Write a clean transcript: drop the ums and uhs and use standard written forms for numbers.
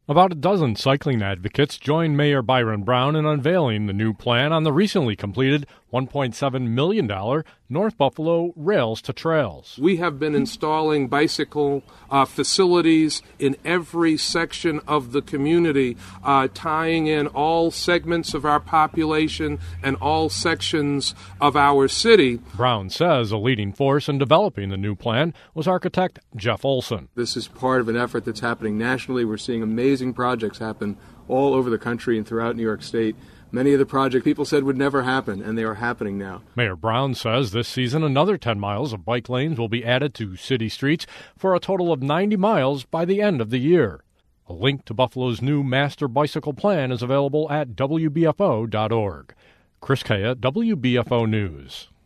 About a dozen cycling advocates joined Mayor Byron Brown in unveiling the new plan on the recently completed $1.7 million North Buffalo Rails to Trails. We have been installing bicycle facilities in every section of the community, tying in all segments of our population and all sections of our city. Brown says a leading force in developing the new plan was architect Jeff Olson. This is part of an effort that's happening nationally. We're seeing amazing projects happen all over the country and throughout New York State. Many of the projects people said would never happen, and they are happening now. Mayor Brown says this season another 10 miles of bike lanes will be added to city streets for a total of 90 miles by the end of the year. A link to Buffalo's new master bicycle plan is available at WBFO.org. Chris Kaya, WBFO News.